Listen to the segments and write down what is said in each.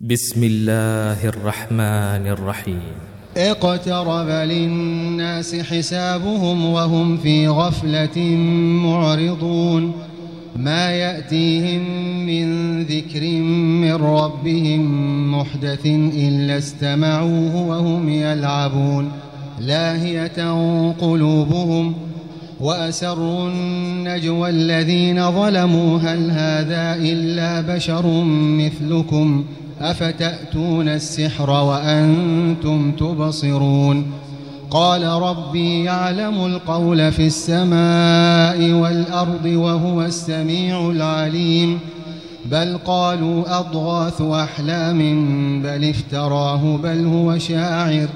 بسم الله الرحمن الرحيم. اقترب للناس حسابهم وهم في غفلة معرضون. ما يأتيهم من ذكر من ربهم محدث إلا استمعوه وهم يلعبون لاهية قلوبهم وأسروا النجوى الذين ظلموا هل هذا إلا بشر مثلكم أفتأتون السحر وأنتم تبصرون. قال ربي يعلم القول في السماء والأرض وهو السميع العليم. بل قالوا أضغاث أحلام بل افتراه بل هو شاعر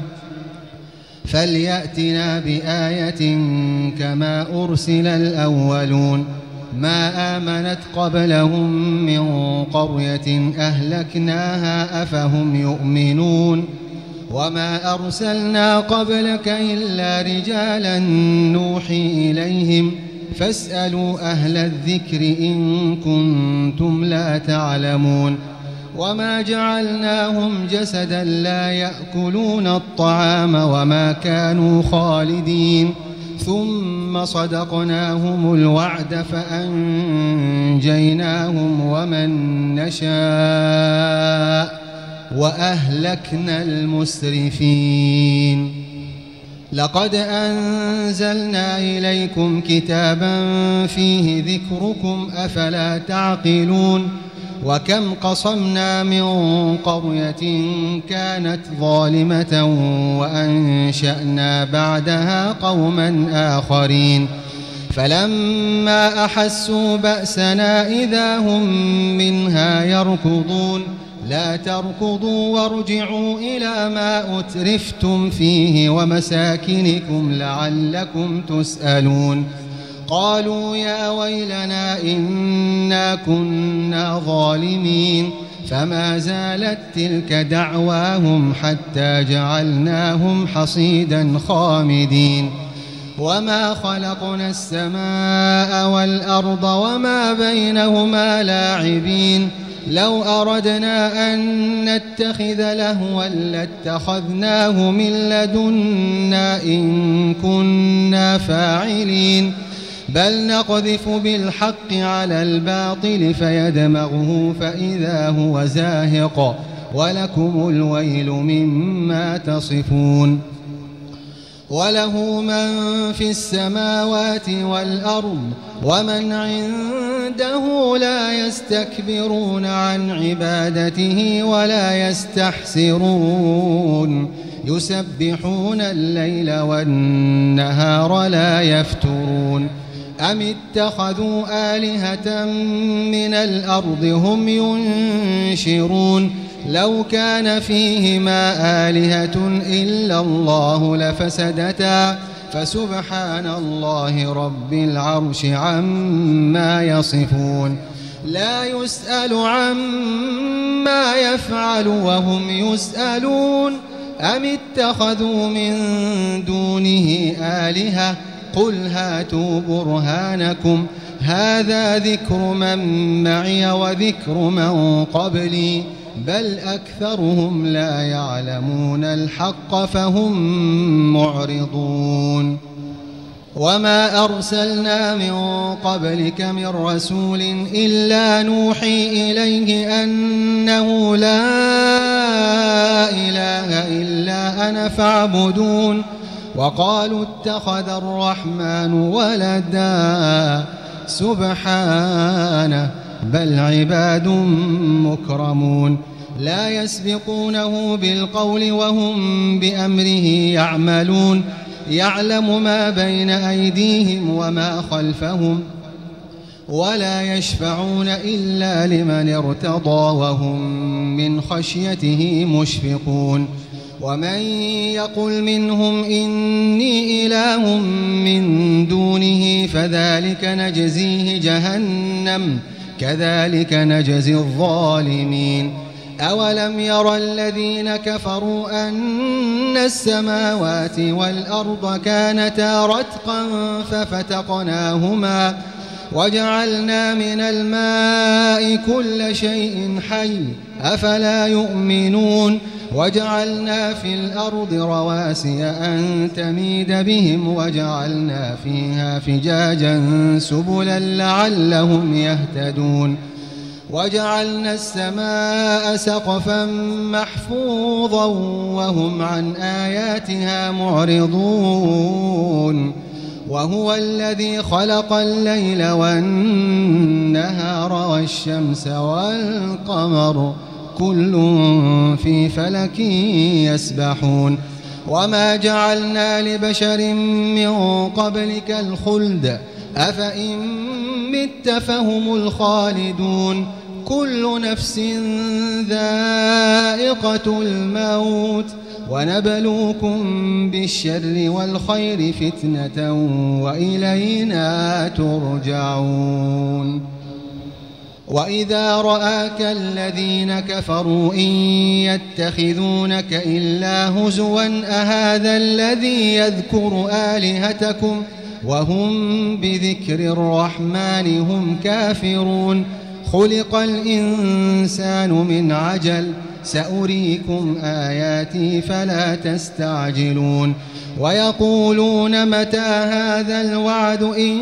فليأتنا بآية كما أرسل الأولون. ما آمنت قبلهم من قرية أهلكناها أفهم يؤمنون. وما أرسلنا قبلك إلا رجالا نوحي إليهم فاسألوا أهل الذكر إن كنتم لا تعلمون. وما جعلناهم جسدا لا يأكلون الطعام وما كانوا خالدين. ثم صدقناهم الوعد فأنجيناهم ومن نشاء وأهلكنا المسرفين. لقد أنزلنا إليكم كتابا فيه ذكركم أفلا تعقلون. وكم قصمنا من قرية كانت ظالمة وأنشأنا بعدها قوما آخرين فلما أحسوا بأسنا إذا هم منها يركضون. لا تركضوا وارجعوا إلى ما أترفتم فيه ومساكنكم لعلكم تسألون. قالوا يا ويلنا إنا كنا ظالمين. فما زالت تلك دعواهم حتى جعلناهم حصيدا خامدين. وما خلقنا السماء والأرض وما بينهما لاعبين. لو أردنا أن نتخذ لهوا لاتخذناه من لدنا إن كنا فاعلين. بل نقذف بالحق على الباطل فيدمغه فإذا هو زاهق ولكم الويل مما تصفون. وله من في السماوات والأرض ومن عنده لا يستكبرون عن عبادته ولا يستحسرون. يسبحون الليل والنهار لا يفترون. أم اتخذوا آلهة من الأرض هم ينشرون. لو كان فيهما آلهة إلا الله لفسدتا فسبحان الله رب العرش عما يصفون. لا يسأل عما يفعل وهم يسألون. أم اتخذوا من دونه آلهة قل هاتوا برهانكم هذا ذكر من معي وذكر من قبلي بل أكثرهم لا يعلمون الحق فهم معرضون. وما أرسلنا من قبلك من رسول إلا نوحي إليه أنه لا إله إلا أنا فاعبدون. وقالوا اتخذ الرحمن ولدا سبحانه بل عباد مكرمون. لا يسبقونه بالقول وهم بأمره يعملون. يعلم ما بين أيديهم وما خلفهم ولا يشفعون إلا لمن ارتضى وهم من خشيته مشفقون. ومن يقل منهم إني إله من دونه فذلك نجزيه جهنم كذلك نجزي الظالمين. أولم ير الذين كفروا أن السماوات والأرض كانتا رتقا وجعلنا من الماء كل شيء حي أفلا يؤمنون وجعلنا في الأرض رواسي أن تميد بهم وجعلنا فيها فجاجا سبلا لعلهم يهتدون وجعلنا السماء سقفا محفوظا وهم عن آياتها معرضون وهو الذي خلق الليل والنهار والشمس والقمر كل في فلك يسبحون وما جعلنا لبشر من قبلك الخلد أفإن مت فهم الخالدون كل نفس ذائقة الموت ونبلوكم بالشر والخير فتنة وإلينا ترجعون وإذا رآك الذين كفروا إن يتخذونك إلا هزوا أهذا الذي يذكر آلهتكم وهم بذكر الرحمن هم كافرون خلق الإنسان من عجل سأريكم آياتي فلا تستعجلون ويقولون متى هذا الوعد إن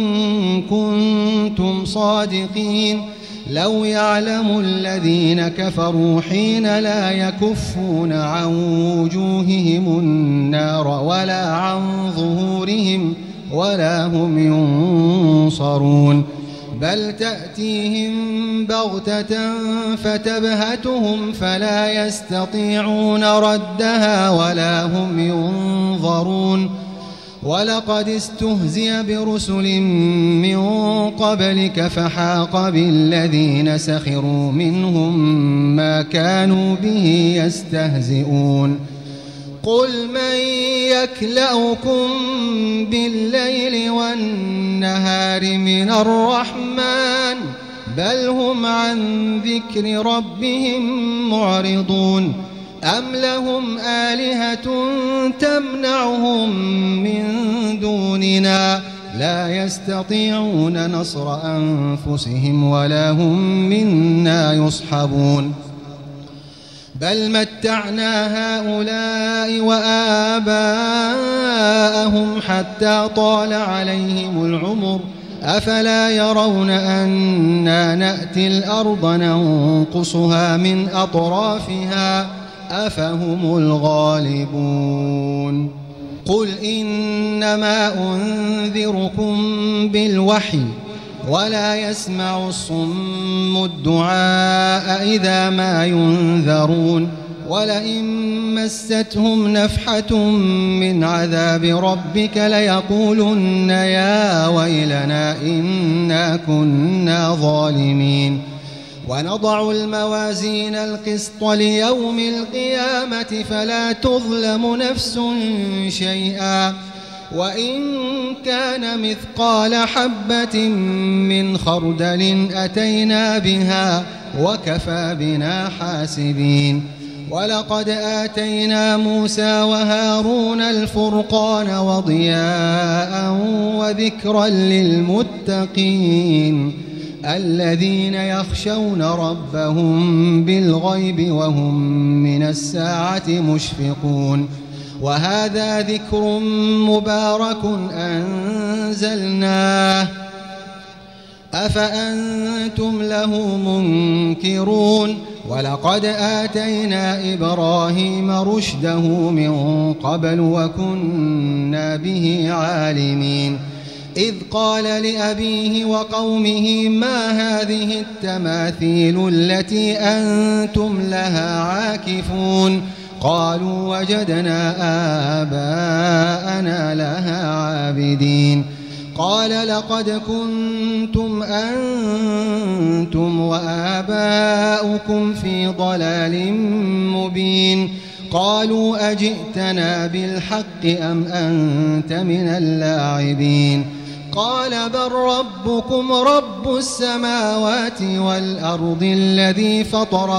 كنتم صادقين لو يعلم الذين كفروا حين لا يكفون عن وجوههم النار ولا عن ظهورهم ولا هم ينصرون بل تأتيهم بغتة فتبهتهم فلا يستطيعون ردها ولا هم ينظرون ولقد استهزئ برسل من قبلك فحاق بالذين سخروا منهم ما كانوا به يستهزئون قل من يكلؤكم بالليل والنهار من الرحمن بل هم عن ذكر ربهم معرضون أم لهم آلهة تمنعهم من دوننا لا يستطيعون نصر أنفسهم ولا هم منا يصحبون بل متعنا هؤلاء وآباءهم حتى طال عليهم العمر أفلا يرون أنا نأتي الأرض ننقصها من أطرافها أفهم الغالبون قل إنما أنذركم بالوحي ولا يسمع الصم الدعاء إذا ما ينذرون ولئن مستهم نفحة من عذاب ربك ليقولن يا ويلنا إنا كنا ظالمين ونضع الموازين القسط ليوم القيامة فلا تظلم نفس شيئا وإن كان مثقال حبة من خردل أتينا بها وكفى بنا حاسبين ولقد آتينا موسى وهارون الفرقان وضياء وذكرا للمتقين الذين يخشون ربهم بالغيب وهم من الساعة مشفقون وهذا ذكر مبارك أنزلناه أفأنتم له منكرون ولقد آتينا إبراهيم رشده من قبل وكنا به عالمين إذ قال لأبيه وقومه ما هذه التماثيل التي أنتم لها عاكفون قالوا وجدنا آباءنا لها عابدين قال لقد كنتم أنتم وآباؤكم في ضلال مبين قالوا أجئتنا بالحق أم أنت من اللاعبين قال بل ربكم رب السماوات والأرض الذي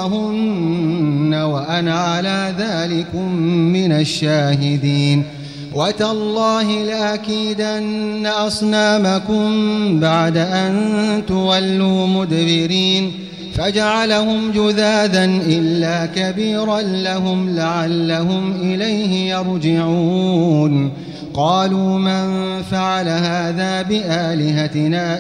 فطرهن وأنا على ذلكم من الشاهدين وتالله لأكيدن أصنامكم بعد أن تولوا مدبرين فجعلهم جذاذا إلا كبيرا لهم لعلهم إليه يرجعون قالوا من فعل هذا بآلهتنا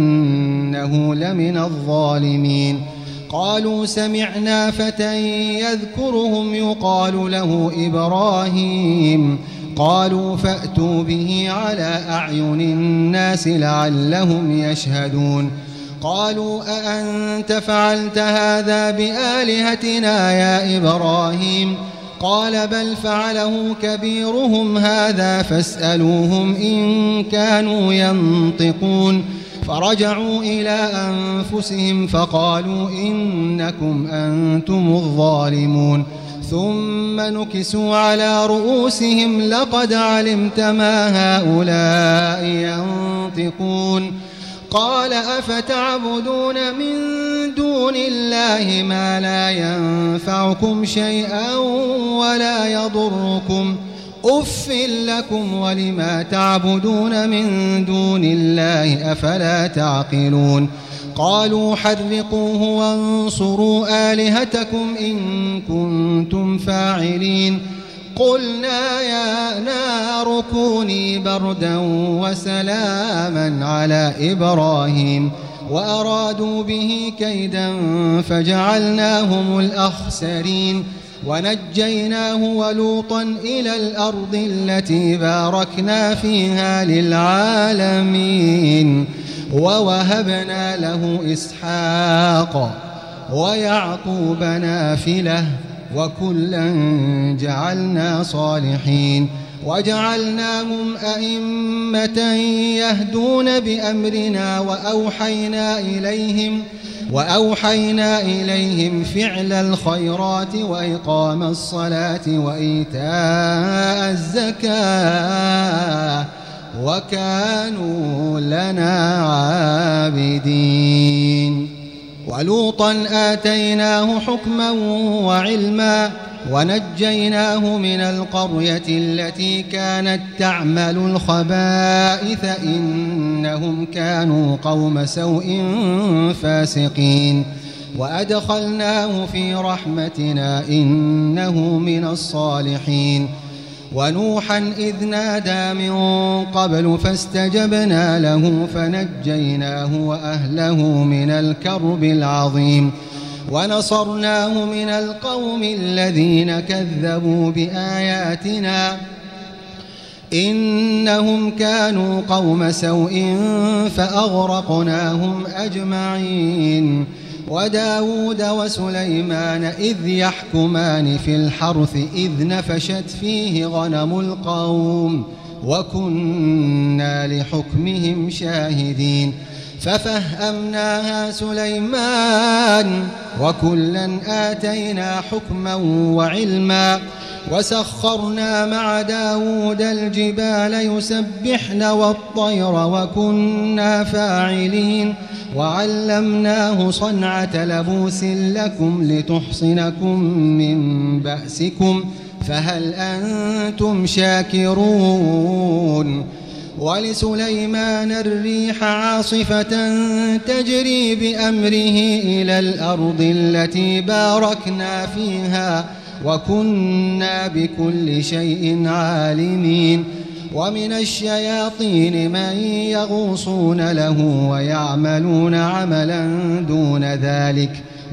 إنه لمن الظالمين قالوا سمعنا فتى يذكرهم يقال له إبراهيم قالوا فأتوا به على أعين الناس لعلهم يشهدون قالوا أأنت فعلت هذا بآلهتنا يا إبراهيم قال بل فعله كبيرهم هذا فاسألوهم إن كانوا ينطقون فرجعوا إلى أنفسهم فقالوا إنكم أنتم الظالمون ثم نكسوا على رؤوسهم لقد علمت ما هؤلاء ينطقون قال أفتعبدون من دون الله ما لا ينفعكم شيئا ولا يضركم أف لكم ولما تعبدون من دون الله أفلا تعقلون قالوا حرقوه وانصروا آلهتكم إن كنتم فاعلين قلنا يا نار كوني بردا وسلاما على إبراهيم وأرادوا به كيدا فجعلناهم الأخسرين ونجيناه ولوطا إلى الأرض التي باركنا فيها للعالمين ووهبنا له إسحاق ويعقوب نافلة وكلا جعلنا صالحين وجعلناهم أئمة يهدون بأمرنا وأوحينا إليهم فعل الخيرات وإقام الصلاة وإيتاء الزكاة وكانوا لنا عابدين ولوطا آتيناه حكما وعلما ونجيناه من القرية التي كانت تعمل الخبائث إنهم كانوا قوم سوء فاسقين وأدخلناه في رحمتنا إنه من الصالحين ونوحا إذ نادى من قبل فاستجبنا له فنجيناه وأهله من الكرب العظيم ونصرناه من القوم الذين كذبوا بآياتنا إنهم كانوا قوم سوء فأغرقناهم أجمعين وداود وسليمان إذ يحكمان في الحرث إذ نفشت فيه غنم القوم وكنا لحكمهم شاهدين ففهمناها سليمان وكلا آتينا حكما وعلما وسخرنا مع داود الجبال يسبحن والطير وكنا فاعلين وعلمناه صنعة لبوس لكم لتحصنكم من بأسكم فهل أنتم شاكرون ولسليمان الريح عاصفة تجري بأمره إلى الأرض التي باركنا فيها وكنا بكل شيء عالمين ومن الشياطين من يغوصون له ويعملون عملا دون ذلك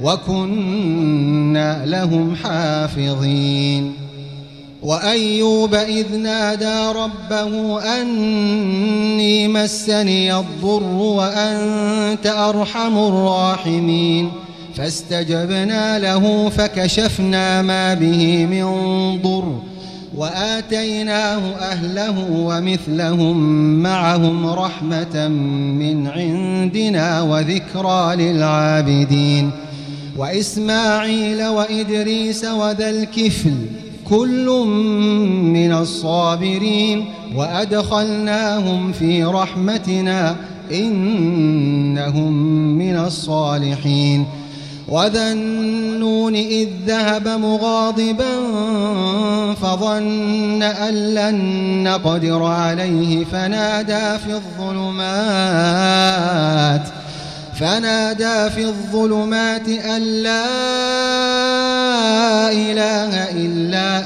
وكنا لهم حافظين وأيوب إذ نادى ربه أني مسني الضر وأنت أرحم الراحمين فاستجبنا له فكشفنا ما به من ضر وآتيناه أهله ومثلهم معهم رحمة من عندنا وذكرى للعابدين وإسماعيل وإدريس وذا الكفل كل من الصابرين وأدخلناهم في رحمتنا إنهم من الصالحين وذا النون إذ ذهب مغاضبا فظن أن لن نقدر عليه فنادى في الظلمات أن لا إله إلا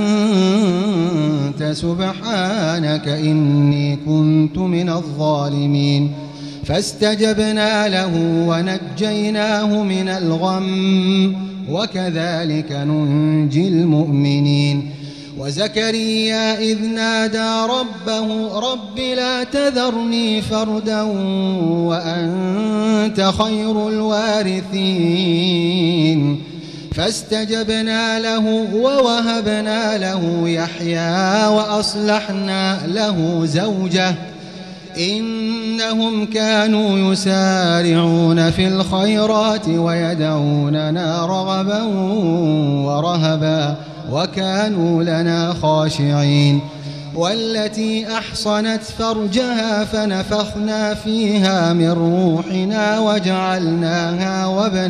أنت سبحانك إني كنت من الظالمين فاستجبنا له ونجيناه من الغم وكذلك ننجي المؤمنين وزكريا إذ نادى ربه رب لا تذرني فردا وأنت خير الوارثين فاستجبنا له ووهبنا له يحيى وأصلحنا له زوجه إنهم كانوا يسارعون في الخيرات ويدعوننا رغبا ورهبا وكانوا لنا خاشعين والتي أحصنت فرجها فنفخنا فيها من روحنا وجعلناها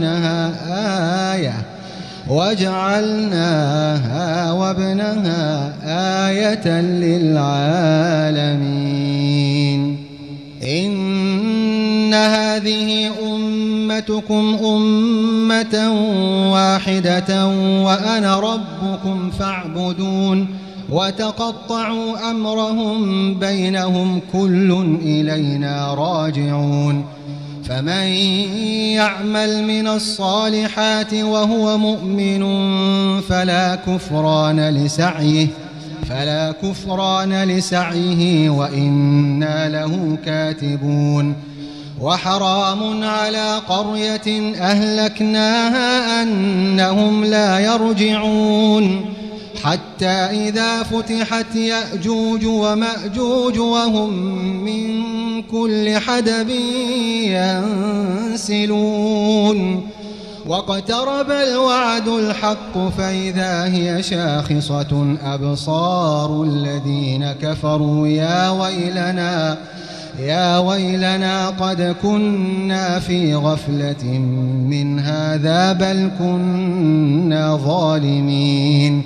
وابنها آية للعالمين إن هذه أمتكم أمة واحدة وأنا ربكم فاعبدون وتقطعوا أمرهم بينهم كل إلينا راجعون فمن يعمل من الصالحات وهو مؤمن فلا كفران لسعيه وإنا له كاتبون وحرام على قرية أهلكناها أنهم لا يرجعون حتى إذا فتحت يأجوج ومأجوج وهم من كل حدب ينسلون واقترب الوعد الحق فإذا هي شاخصة أبصار الذين كفروا يا ويلنا قد كنا في غفلة من هذا بل كنا ظالمين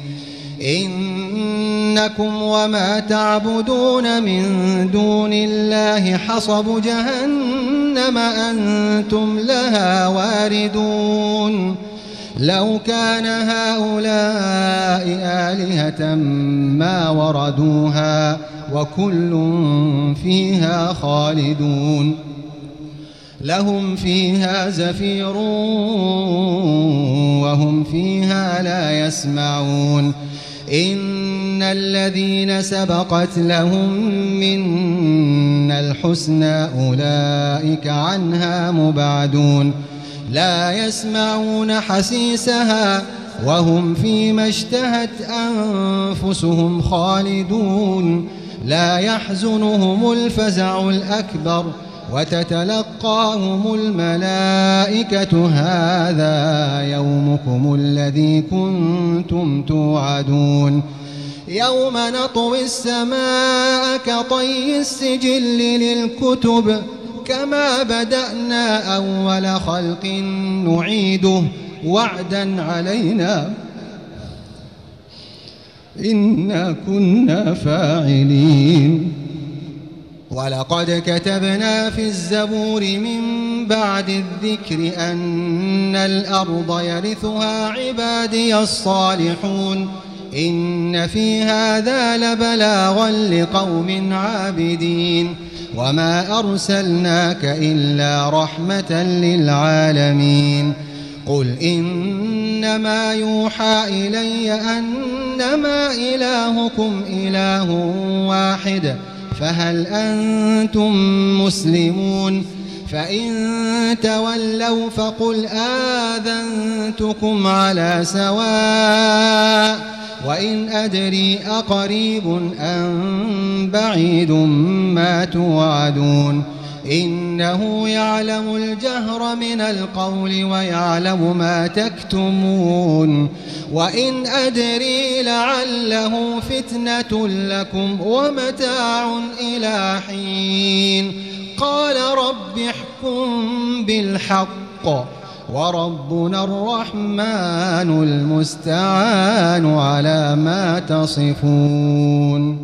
إنكم وما تعبدون من دون الله حصب جهنم أنتم لها واردون لو كان هؤلاء آلهة ما وردوها وكل فيها خالدون لهم فيها زفير وهم فيها لا يسمعون إن الذين سبقت لهم منا الحسنى أولئك عنها مبعدون لا يسمعون حسيسها وهم فيما اشتهت أنفسهم خالدون لا يحزنهم الفزع الأكبر وتتلقاهم الملائكة هذا يومكم الذي كنتم توعدون يوم نطوي السماء كطي السجل للكتب كما بدأنا أول خلق نعيده وعدا علينا إنا كنا فاعلين ولقد كتبنا في الزبور من بعد الذكر أن الأرض يرثها عبادي الصالحون إن في هذا لبلاغا لقوم عابدين وما أرسلناك إلا رحمة للعالمين قل إنما يوحى إلي أنما إلهكم إله واحد فهل أنتم مسلمون فإن تولوا فقل آذنتكم على سواء وإن أدري أقريب أم بعيد ما توعدون إنه يعلم الجهر من القول ويعلم ما تكتمون وإن أدري لعله فتنة لكم ومتاع إلى حين قال رب احكم بالحق وربنا الرحمن المستعان على ما تصفون.